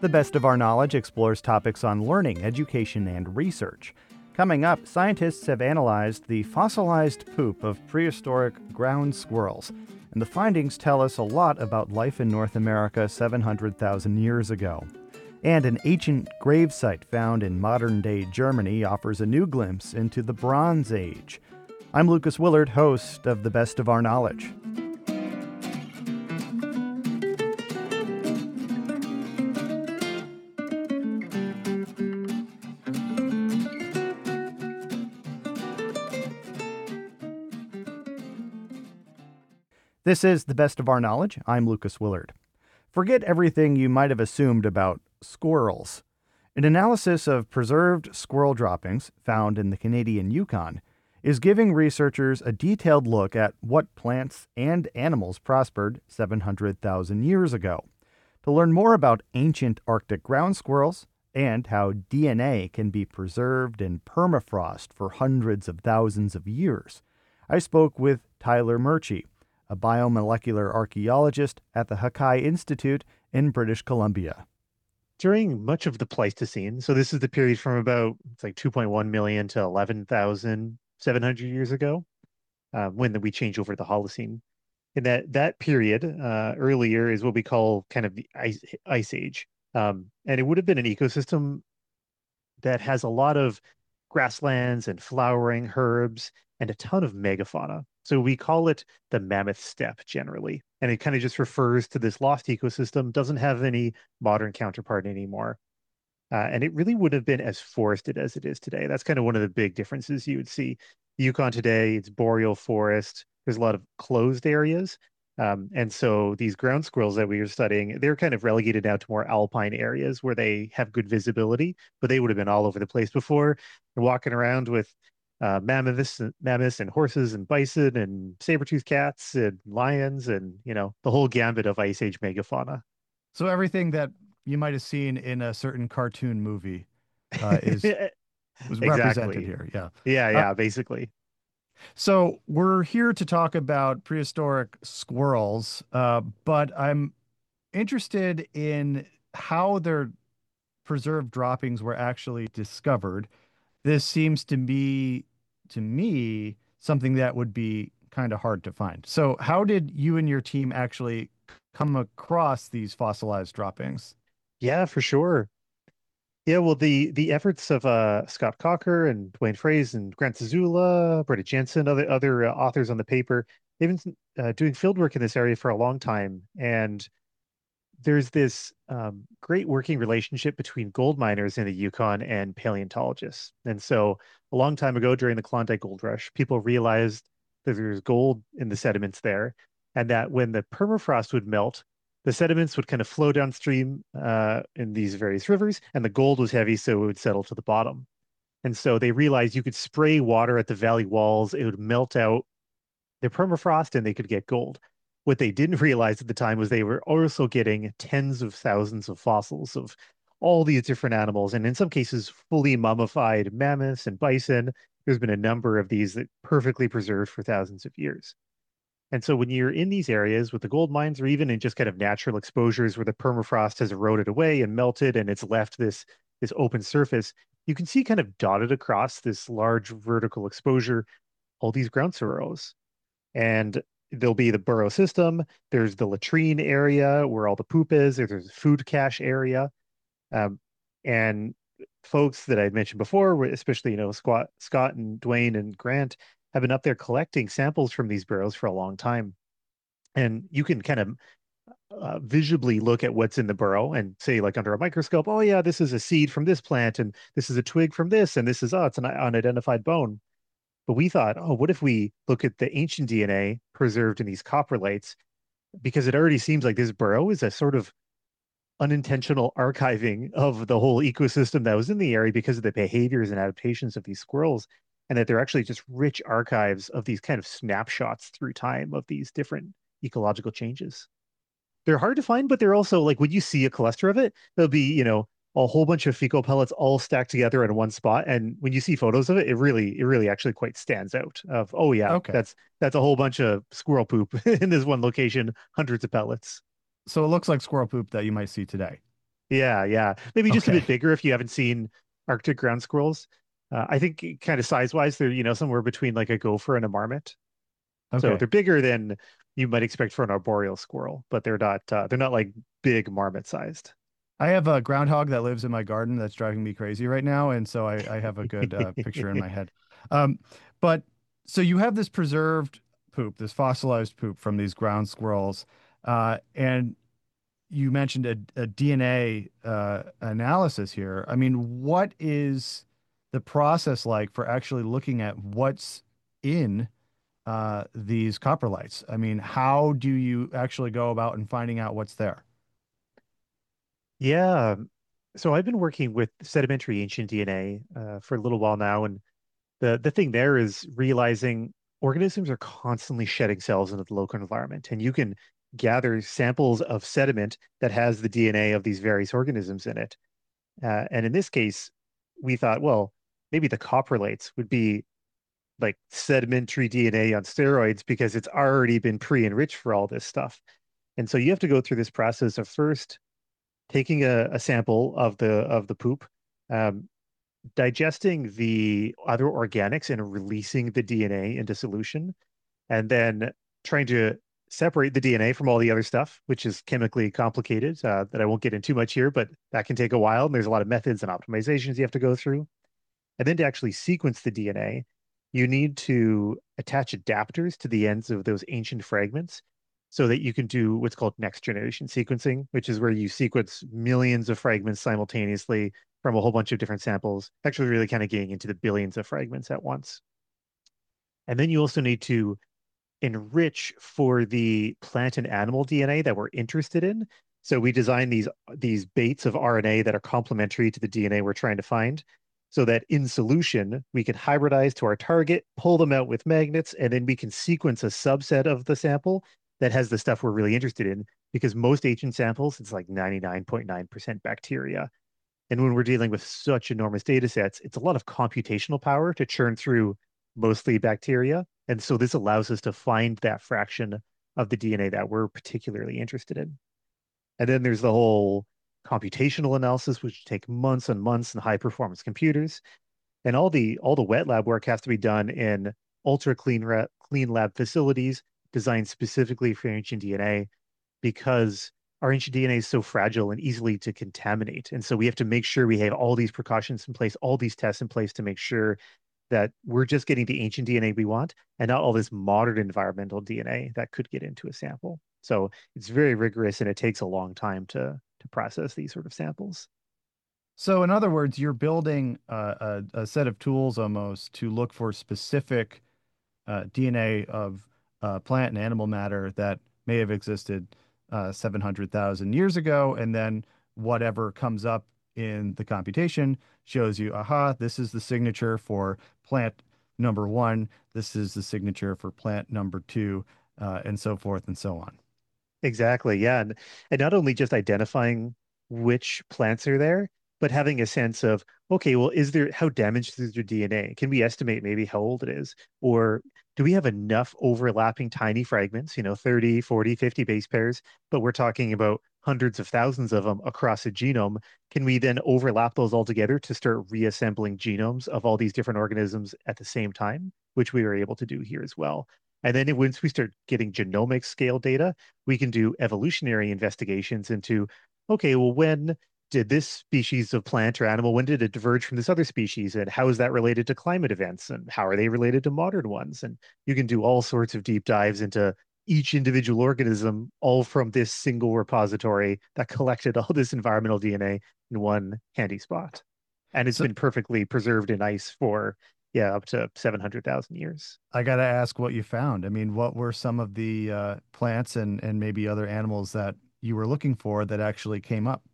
The Best of Our Knowledge explores topics on learning, education, and research. Coming up, scientists have analyzed the fossilized poop of prehistoric ground squirrels, and the findings tell us a lot about life in North America 700,000 years ago. And an ancient gravesite found in modern-day Germany offers a new glimpse into the Bronze Age. I'm Lucas Willard, host of The Best of Our Knowledge. This is The Best of Our Knowledge. I'm Lucas Willard. Forget everything you might have assumed about squirrels. An analysis of preserved squirrel droppings found in the Canadian Yukon is giving researchers a detailed look at what plants and animals prospered 700,000 years ago. To learn more about ancient Arctic ground squirrels and how DNA can be preserved in permafrost for hundreds of thousands of years, I spoke with Tyler Murchie, a biomolecular archaeologist at the Hakai Institute in British Columbia. During much of the Pleistocene, so this is the period from about it's like 2.1 million to 11,700 years ago, when we change over to the Holocene. In that period, earlier is what we call kind of the ice age, and it would have been an ecosystem that has a lot of grasslands and flowering herbs and a ton of megafauna. So we call it the mammoth steppe generally. And it kind of just refers to this lost ecosystem, doesn't have any modern counterpart anymore. And it really would have been as forested as it is today. That's kind of one of the big differences you would see. The Yukon today, it's boreal forest. There's a lot of closed areas. And so these ground squirrels that we were studying, they're kind of relegated now to more alpine areas where they have good visibility, but they would have been all over the place before. They're walking around with mammoths and horses and bison and saber-toothed cats and lions and, the whole gambit of Ice Age megafauna. So everything that you might have seen in a certain cartoon movie is was represented Exactly. here. Yeah. Yeah, Uh, yeah, basically. so we're here to talk about prehistoric squirrels, but I'm interested in how their preserved droppings were actually discovered. This seems to me, something that would be kind of hard to find. So, how did you and your team actually come across these fossilized droppings? Yeah, for sure. Yeah, well, the efforts of Scott Cocker and Dwayne Fraze and Grant Zazula, Britta Jensen, other authors on the paper, they've been doing field work in this area for a long time, and there's this great working relationship between gold miners in the Yukon and paleontologists. And so, a long time ago, during the Klondike Gold Rush, people realized that there's gold in the sediments there, and that when the permafrost would melt, the sediments would kind of flow downstream in these various rivers, and the gold was heavy, so it would settle to the bottom. And so they realized you could spray water at the valley walls, it would melt out the permafrost, and they could get gold. What they didn't realize at the time was they were also getting tens of thousands of fossils of all these different animals, and in some cases, fully mummified mammoths and bison. There's been a number of these that perfectly preserved for thousands of years. And so when you're in these areas with the gold mines, or even in just kind of natural exposures where the permafrost has eroded away and melted and it's left this open surface, you can see kind of dotted across this large vertical exposure, all these ground sorrows. And there'll be the burrow system. There's the latrine area where all the poop is. There's a food cache area. Um, and folks that I mentioned before, especially, Scott and Dwayne and Grant, have been up there collecting samples from these burrows for a long time. And you can kind of visibly look at what's in the burrow and say, like under a microscope, oh, yeah, this is a seed from this plant, and this is a twig from this, and this is, oh, it's an unidentified bone. But we thought, oh, what if we look at the ancient DNA preserved in these coprolites? Because it already seems like this burrow is a sort of unintentional archiving of the whole ecosystem that was in the area because of the behaviors and adaptations of these squirrels, and that they're actually just rich archives of these kind of snapshots through time of these different ecological changes. They're hard to find, but they're also like when you see a cluster of it, there'll be, a whole bunch of fecal pellets all stacked together in one spot. And when you see photos of it, it really actually quite stands out of, oh yeah, Okay. that's a whole bunch of squirrel poop in this one location, hundreds of pellets. So it looks like squirrel poop that you might see today. Yeah, yeah. Maybe just a bit Okay. bigger if you haven't seen Arctic ground squirrels. I think kind of size-wise, they're, somewhere between like a gopher and a marmot. So Okay. they're bigger than you might expect for an arboreal squirrel, but they're not like big marmot sized. I have a groundhog that lives in my garden that's driving me crazy right now, and so I have a good picture in my head. Um, but so you have this preserved poop, this fossilized poop from these ground squirrels, and you mentioned a DNA analysis here. I mean, what is the process like for actually looking at what's in these coprolites? I mean, how do you actually go about and finding out what's there? Yeah. So I've been working with sedimentary ancient DNA for a little while now, and the thing there is realizing organisms are constantly shedding cells into the local environment, and you can gather samples of sediment that has the DNA of these various organisms in it. And in this case, we thought, well, maybe the coprolites would be like sedimentary DNA on steroids because it's already been pre-enriched for all this stuff. And so you have to go through this process of first taking a sample of the poop, um, digesting the other organics and releasing the DNA into solution, and then trying to separate the DNA from all the other stuff, which is chemically complicated, that I won't get into much here, but that can take a while. And there's a lot of methods and optimizations you have to go through. And then to actually sequence the DNA, you need to attach adapters to the ends of those ancient fragments so that you can do what's called next generation sequencing, which is where you sequence millions of fragments simultaneously from a whole bunch of different samples, actually really kind of getting into the billions of fragments at once. And then you also need to enrich for the plant and animal DNA that we're interested in. So we design these baits of RNA that are complementary to the DNA we're trying to find, so that in solution we can hybridize to our target, pull them out with magnets, and then we can sequence a subset of the sample that has the stuff we're really interested in. Because most ancient samples, it's like 99.9% bacteria. And when we're dealing with such enormous data sets, it's a lot of computational power to churn through mostly bacteria. And so this allows us to find that fraction of the DNA that we're particularly interested in. And then there's the whole computational analysis, which take months and months in high performance computers. And all the wet lab work has to be done in ultra clean lab facilities designed specifically for ancient DNA because our ancient DNA is so fragile and easily to contaminate. And so we have to make sure we have all these precautions in place, all these tests in place to make sure that we're just getting the ancient DNA we want and not all this modern environmental DNA that could get into a sample. So it's very rigorous and it takes a long time to process these sort of samples. So, in other words, you're building a set of tools almost to look for specific DNA of plant and animal matter that may have existed 700,000 years ago. And then whatever comes up in the computation shows you, aha, this is the signature for plant number one, this is the signature for plant number two, and so forth and so on. Exactly. Yeah. And not only just identifying which plants are there, but having a sense of, okay, well, how damaged is their DNA? Can we estimate maybe how old it is? Or do we have enough overlapping tiny fragments, 30, 40, 50 base pairs, but we're talking about hundreds of thousands of them across a genome? Can we then overlap those all together to start reassembling genomes of all these different organisms at the same time, which we were able to do here as well? And then once we start getting genomic scale data, we can do evolutionary investigations into, okay, well, when did this species of plant or animal, when did it diverge from this other species? And how is that related to climate events? And how are they related to modern ones? And you can do all sorts of deep dives into each individual organism, all from this single repository that collected all this environmental DNA in one handy spot. And it's So, been perfectly preserved in ice for, yeah, up to 700,000 years. I got to ask what you found. I mean, what were some of the plants and maybe other animals that you were looking for that actually came up?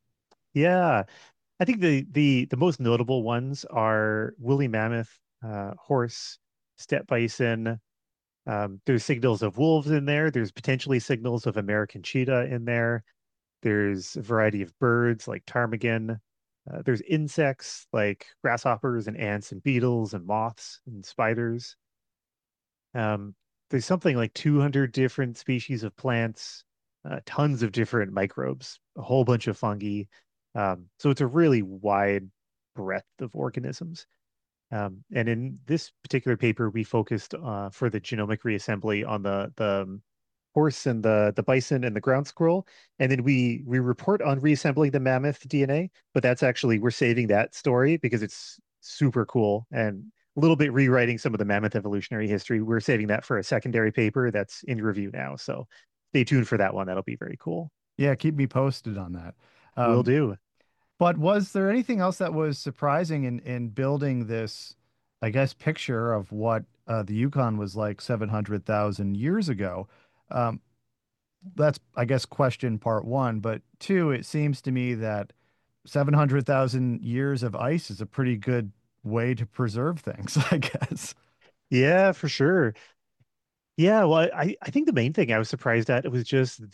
Yeah, I think the most notable ones are woolly mammoth, horse, steppe bison. There's signals of wolves in there. There's potentially signals of American cheetah in there. There's a variety of birds like ptarmigan. There's insects like grasshoppers and ants and beetles and moths and spiders. Um, there's something like 200 different species of plants. tons of different microbes, a whole bunch of fungi. So it's a really wide breadth of organisms. And in this particular paper, we focused for the genomic reassembly on the horse and the bison and the ground squirrel, and then we report on reassembling the mammoth DNA. But that's actually we're saving that story because it's super cool and a little bit rewriting some of the mammoth evolutionary history. We're saving that for a secondary paper that's in review now. So stay tuned for that one. That'll be very cool. Yeah, keep me posted on that. Will Um, do. but was there anything else that was surprising in building this, I guess, picture of what the Yukon was like 700,000 years ago? Um, that's, I guess, question part one. But two, it seems to me that 700,000 years of ice is a pretty good way to preserve things, I guess. Yeah, for sure. Yeah, well, I think the main thing I was surprised at was just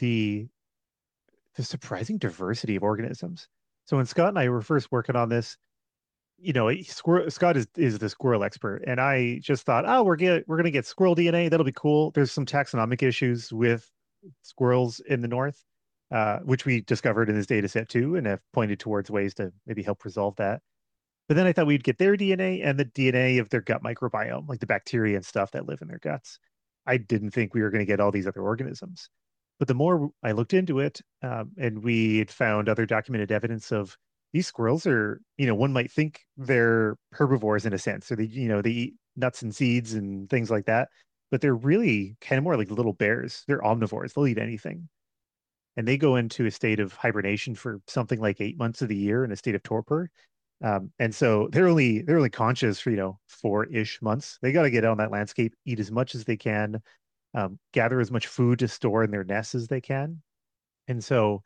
the surprising diversity of organisms. So when Scott and I were first working on this, Scott is the squirrel expert, and I just thought, oh, we're gonna get squirrel DNA. That'll be cool. There's some taxonomic issues with squirrels in the north, which we discovered in this data set too, and have pointed towards ways to maybe help resolve that. But then I thought we'd get their DNA and the DNA of their gut microbiome, like the bacteria and stuff that live in their guts. I didn't think we were going to get all these other organisms. But the more I looked into it, and we had found other documented evidence of these squirrels are, one might think they're herbivores in a sense, or they eat nuts and seeds and things like that. But they're really kind of more like little bears. They're omnivores. They'll eat anything. And they go into a state of hibernation for something like 8 months of the year in a state of torpor. And so they're only conscious for 4-ish months. They got to get out on that landscape, eat as much as they can, gather as much food to store in their nests as they can. And so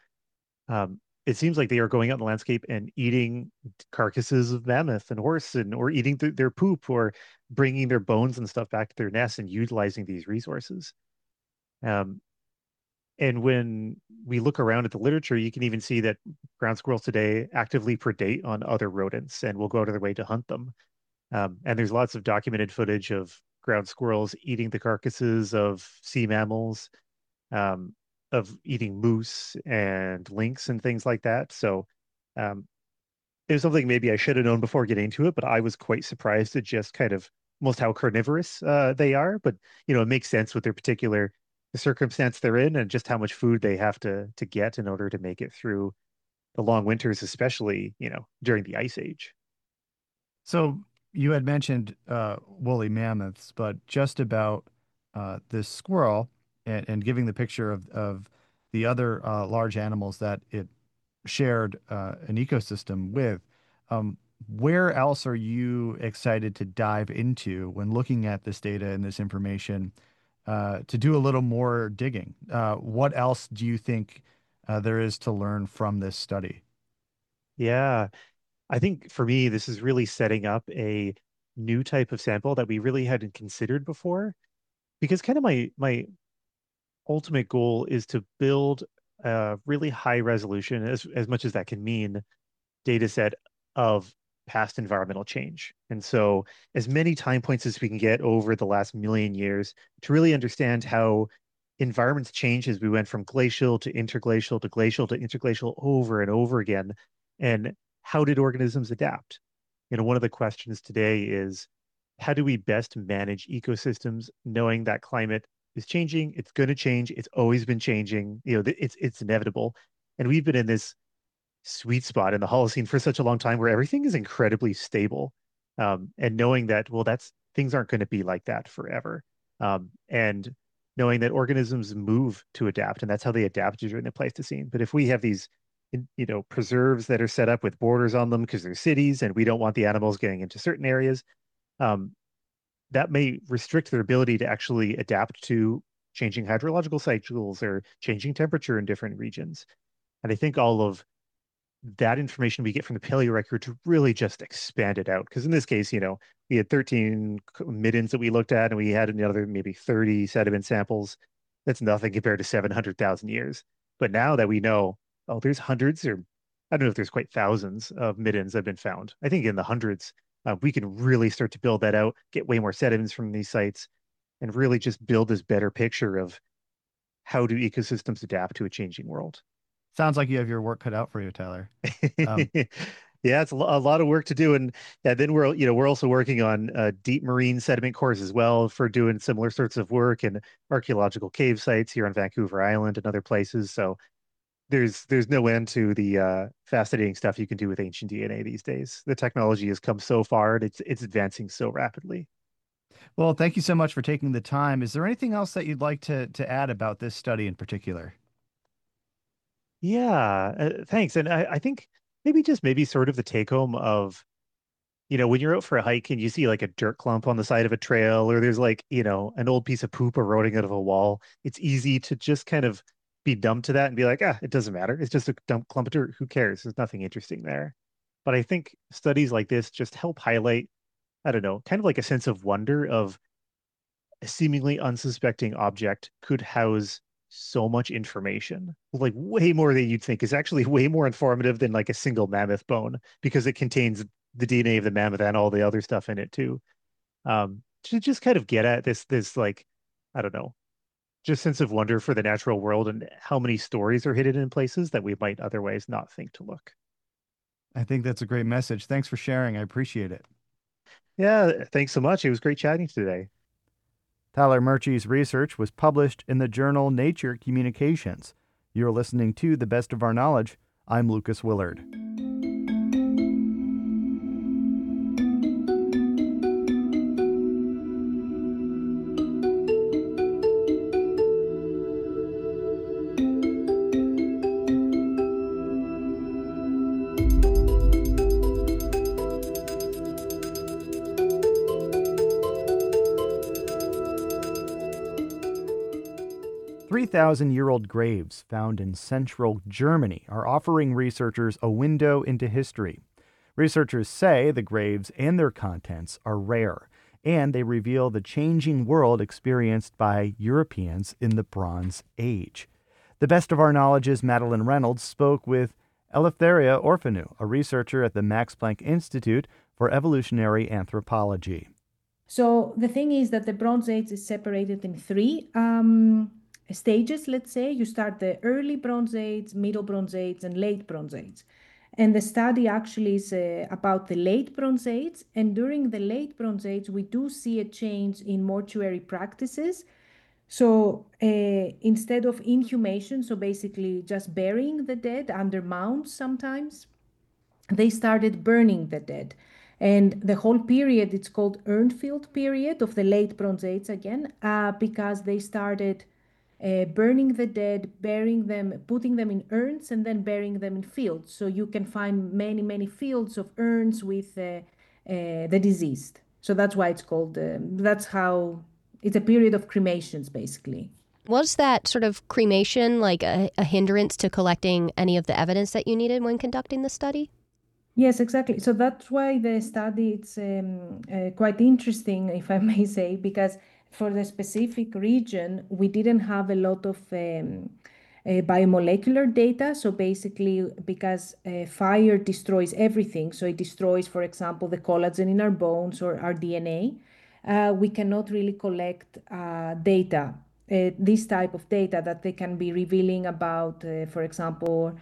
it seems like they are going out in the landscape and eating carcasses of mammoth and horse, and or eating their poop, or bringing their bones and stuff back to their nests and utilizing these resources. Um, and when we look around at the literature, you can even see that ground squirrels today actively predate on other rodents and will go out of their way to hunt them. And there's lots of documented footage of ground squirrels eating the carcasses of sea mammals, um, of eating moose and lynx and things like that. So um, it was something maybe I should have known before getting into it, but I was quite surprised at just kind of almost how carnivorous they are. But it makes sense with their particular the circumstance they're in and just how much food they have to get in order to make it through the long winters, especially during the ice age. So you had mentioned woolly mammoths, but just about this squirrel and giving the picture of the other large animals that it shared an ecosystem with. Um, where else are you excited to dive into when looking at this data and this information to do a little more digging? What else do you think there is to learn from this study? Yeah, I think for me, this is really setting up a new type of sample that we really hadn't considered before. Because kind of my ultimate goal is to build a really high resolution, as much as that can mean, data set of past environmental change. And so as many time points as we can get over the last million years to really understand how environments change as we went from glacial to interglacial to glacial to interglacial over and over again. And how did organisms adapt? One of the questions today is how do we best manage ecosystems knowing that climate is changing, it's going to change, it's always been changing, it's inevitable. And we've been in this sweet spot in the Holocene for such a long time where everything is incredibly stable. And knowing that, well, that's things aren't going to be like that forever. And knowing that organisms move to adapt, and that's how they adapted during the Pleistocene. But if we have these, preserves that are set up with borders on them because they're cities, and we don't want the animals getting into certain areas, um, that may restrict their ability to actually adapt to changing hydrological cycles or changing temperature in different regions. And I think all of that information we get from the paleo record to really just expand it out. Because in this case, we had 13 middens that we looked at, and we had another maybe 30 sediment samples. That's nothing compared to 700,000 years. But now that we know, oh, there's hundreds, or I don't know if there's quite thousands of middens that have been found. I think in the hundreds, we can really start to build that out, get way more sediments from these sites, and really just build this better picture of how do ecosystems adapt to a changing world. Sounds like you have your work cut out for you, Tyler. Um, Yeah, it's a lot of work to do, and yeah, then we're also working on deep marine sediment cores as well for doing similar sorts of work and archaeological cave sites here on Vancouver Island and other places. So there's no end to the fascinating stuff you can do with ancient DNA these days. The technology has come so far, and it's advancing so rapidly. well, thank you so much for taking the time. Is there anything else that you'd like to add about this study in particular? Yeah, thanks. And I think maybe sort of the take home of, when you're out for a hike and you see like a dirt clump on the side of a trail, or there's like, an old piece of poop eroding out of a wall, it's easy to just kind of be dumb to that and be like, it doesn't matter. It's just a dumb clump of dirt. Who cares? There's nothing interesting there. But I think studies like this just help highlight, I don't know, kind of like a sense of wonder of a seemingly unsuspecting object could house so much information, like way more than you'd think, is actually way more informative than like a single mammoth bone because it contains the DNA of the mammoth and all the other stuff in it too. To just kind of get at this like, I don't know, just sense of wonder for the natural world and how many stories are hidden in places that we might otherwise not think to look. I think that's a great message. Thanks for sharing. I appreciate it. Yeah, thanks so much. It was great chatting today. Tyler Murchie's research was published in the journal Nature Communications. You're listening to The Best of Our Knowledge. I'm Lucas Willard. 3,000-year-old graves found in central Germany are offering researchers a window into history. Researchers say the graves and their contents are rare, and they reveal the changing world experienced by Europeans in the Bronze Age. The Best of Our Knowledge's Madeline Reynolds spoke with Eleftheria Orphanou, a researcher at the Max Planck Institute for Evolutionary Anthropology. So the thing is that the Bronze Age is separated in three stages, let's say. You start the early Bronze Age, middle Bronze Age, and late Bronze Age. And the study actually is about the late Bronze Age. And during the late Bronze Age, we do see a change in mortuary practices. So instead of inhumation, so basically just burying the dead under mounds sometimes, they started burning the dead. And the whole period, it's called Urnfield period of the late Bronze Age again, because they started burning the dead, burying them, putting them in urns, and then burying them in fields. So you can find many, many fields of urns with the deceased. So that's why it's called, that's how it's a period of cremations, basically. Was that sort of cremation like a hindrance to collecting any of the evidence that you needed when conducting the study? Yes, exactly. So that's why the study it's quite interesting, if I may say, because for the specific region, we didn't have a lot of biomolecular data. So basically, because fire destroys everything, so it destroys, for example, the collagen in our bones or our DNA, we cannot really collect data, this type of data that they can be revealing about, for example,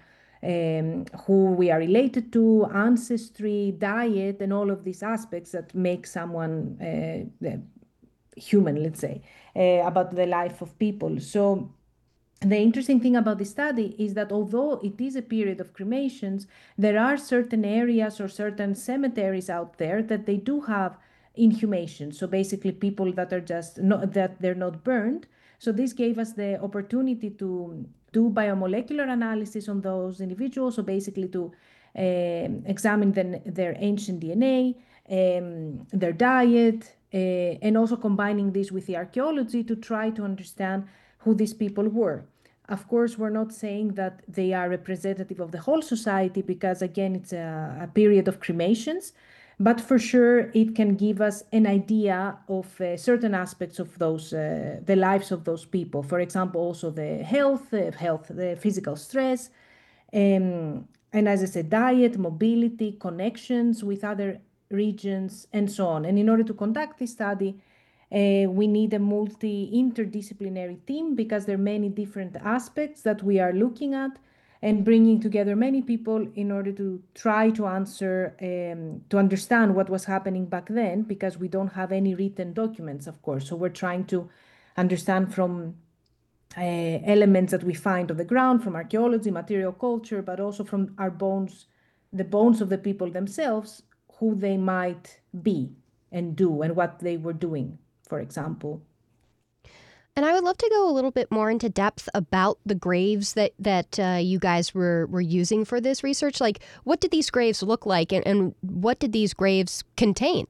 who we are related to, ancestry, diet, and all of these aspects that make someone human, let's say, about the life of people. So the interesting thing about this study is that although it is a period of cremations, there are certain areas or certain cemeteries out there that they do have inhumation. So basically people that are just not that they're not burned. So this gave us the opportunity to do biomolecular analysis on those individuals. So basically to examine their ancient DNA, their diet, and also combining this with the archaeology to try to understand who these people were. Of course, we're not saying that they are representative of the whole society because, again, it's a period of cremations, but for sure it can give us an idea of certain aspects of those, the lives of those people. For example, also the health, the physical stress, and as I said, diet, mobility, connections with other regions, and so on. And in order to conduct this study, We need a interdisciplinary team because there are many different aspects that we are looking at, and bringing together many people in order to try to answer, to understand what was happening back then, because we don't have any written documents, of course. So we're trying to understand from elements that we find on the ground, from archaeology, material culture, but also from our bones, the bones of the people themselves, who they might be and do and what they were doing, for example. And I would love to go a little bit more into depth about the graves that you guys were using for this research. Like, what did these graves look like, and what did these graves contain?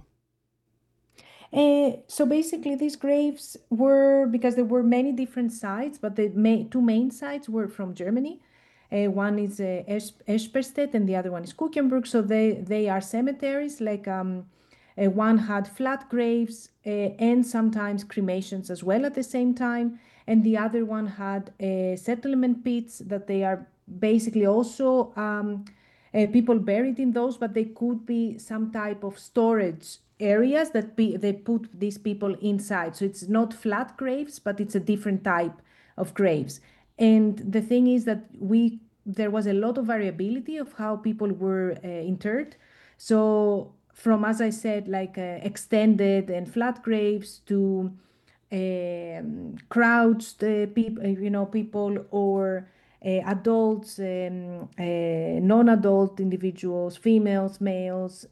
So basically, these graves were, because there were many different sites, but the two main sites were from Germany. One is Esperstedt and the other one is Kuchenbrück. So they are cemeteries. Like one had flat graves and sometimes cremations as well at the same time, and the other one had settlement pits that they are basically also people buried in those, but they could be some type of storage areas that they put these people inside. So it's not flat graves, but it's a different type of graves. And the thing is that there was a lot of variability of how people were interred. So from, as I said, like extended and flat graves to crouched people, or adults, non-adult individuals, females, males,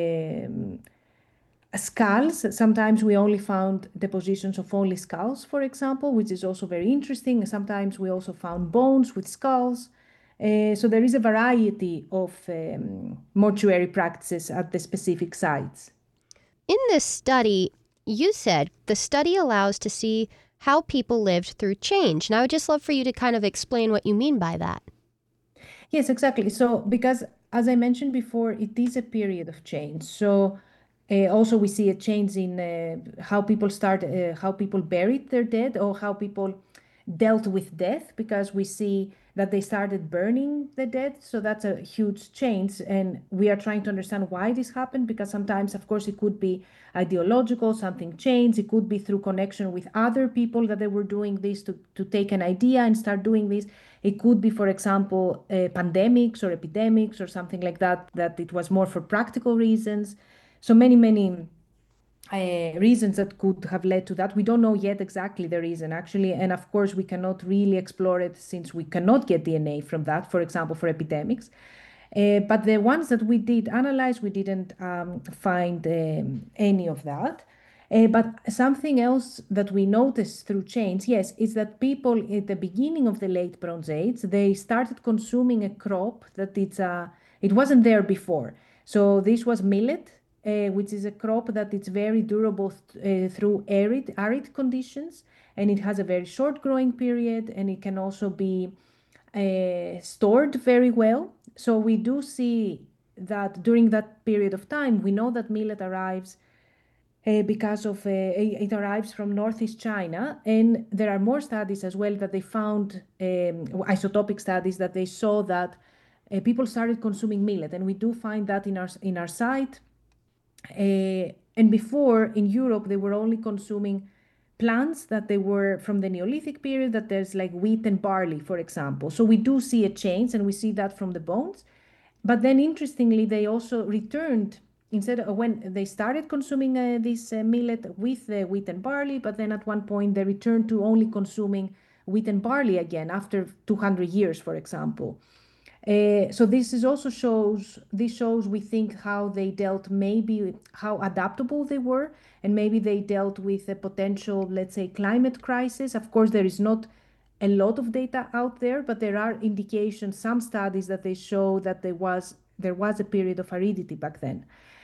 skulls. Sometimes we only found depositions of only skulls, for example, which is also very interesting. Sometimes we also found bones with skulls. So there is a variety of mortuary practices at the specific sites. In this study, you said the study allows to see how people lived through change. And I would just love for you to kind of explain what you mean by that. Yes, exactly. So, because as I mentioned before, it is a period of change. So, also we see a change in how people buried their dead, or how people dealt with death, because we see that they started burning the dead. So that's a huge change, and we are trying to understand why this happened, because sometimes, of course, it could be ideological, something changed. It could be through connection with other people that they were doing this to take an idea and start doing this. It could be, for example, pandemics or epidemics or something like that, that it was more for practical reasons. So many reasons that could have led to that. We don't know yet exactly the reason, actually. And of course, we cannot really explore it, since we cannot get DNA from that, for example, for epidemics. But the ones that we did analyze, we didn't find any of that. But something else that we noticed through change, yes, is that people at the beginning of the late Bronze Age, they started consuming a crop that it wasn't there before. So this was millet, which is a crop that it's very durable through arid conditions, and it has a very short growing period, and it can also be stored very well. So we do see that during that period of time, we know that millet arrives because of it arrives from northeast China, and there are more studies as well that they found, isotopic studies, that they saw that people started consuming millet, and we do find that in our site. And before, in Europe, they were only consuming plants that they were from the Neolithic period, that there's like wheat and barley, for example. So we do see a change, and we see that from the bones. But then, interestingly, they also returned, instead of when they started consuming this millet with the wheat and barley, but then at one point they returned to only consuming wheat and barley again after 200 years, for example. So this shows, we think, how they dealt, maybe how adaptable they were, and maybe they dealt with a potential, let's say, climate crisis. Of course, there is not a lot of data out there, but there are indications, some studies, that they show that there was a period of aridity back then.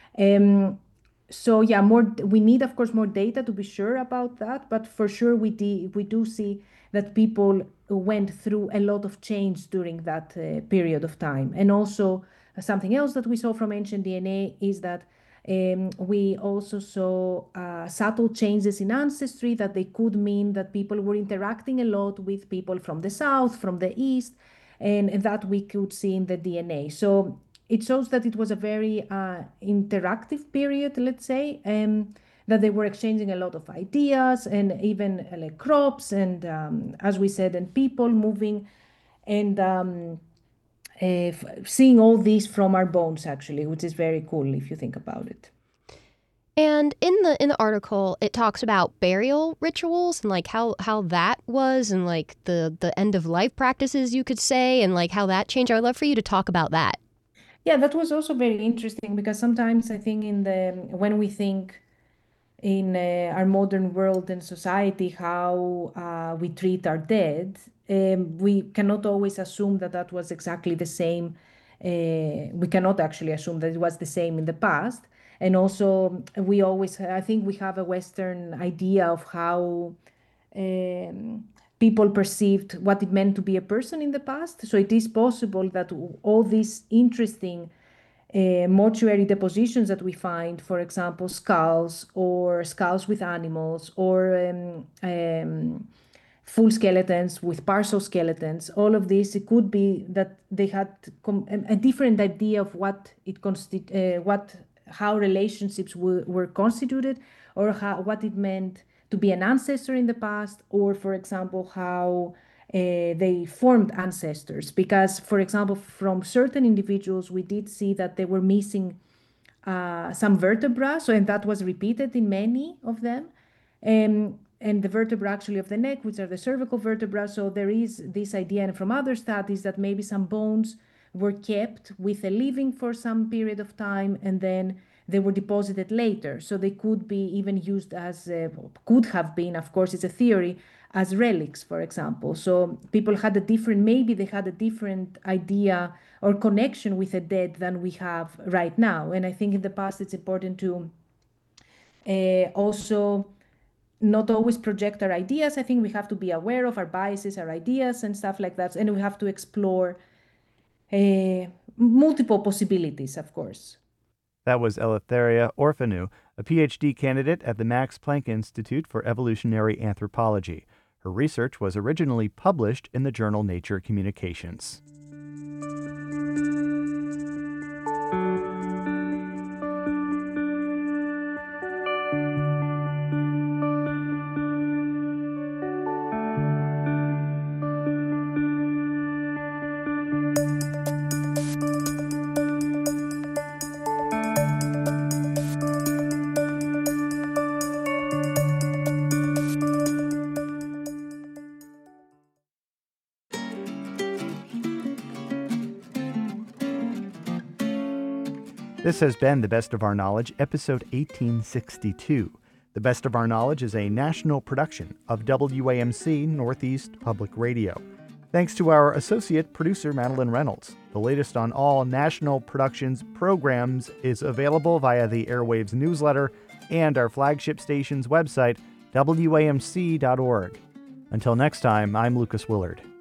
So yeah, we need, of course, more data to be sure about that, but for sure we do see that people went through a lot of change during that period of time. And also something else that we saw from ancient DNA is that we also saw subtle changes in ancestry, that they could mean that people were interacting a lot with people from the south, from the east, and that we could see in the DNA. So it shows that it was a very interactive period, let's say, that they were exchanging a lot of ideas and even like crops and, as we said, and people moving and seeing all this from our bones, actually, which is very cool if you think about it. And in the article, it talks about burial rituals and like how that was and like the end of life practices, you could say, and like how that changed. I would love for you to talk about that. Yeah, that was also very interesting because sometimes I think when we think in our modern world and society how we treat our dead, we cannot always assume that that was exactly the same. We cannot actually assume that it was the same in the past. And also, I think we have a Western idea of how people perceived what it meant to be a person in the past. So it is possible that all these interesting mortuary depositions that we find, for example, skulls or skulls with animals or full skeletons with partial skeletons, all of this, it could be that they had a different idea of how relationships were constituted, or what it meant to be an ancestor in the past, or for example, how they formed ancestors. Because, for example, from certain individuals, we did see that they were missing some vertebra, and that was repeated in many of them. And the vertebra actually of the neck, which are the cervical vertebra. So there is this idea, and from other studies, that maybe some bones were kept with a living for some period of time, and then they were deposited later. So they could be even used as, could have been, of course, it's a theory, as relics, for example. So people had maybe they had a different idea or connection with the dead than we have right now. And I think in the past, it's important to also not always project our ideas. I think we have to be aware of our biases, our ideas, and stuff like that. And we have to explore multiple possibilities, of course. That was Eleftheria Orfanou, a PhD candidate at the Max Planck Institute for Evolutionary Anthropology. Her research was originally published in the journal Nature Communications. This has been The Best of Our Knowledge, episode 1862. The Best of Our Knowledge is a national production of WAMC Northeast Public Radio. Thanks to our associate producer, Madeline Reynolds. The latest on all National Productions programs is available via the Airwaves newsletter and our flagship station's website, WAMC.org. Until next time, I'm Lucas Willard.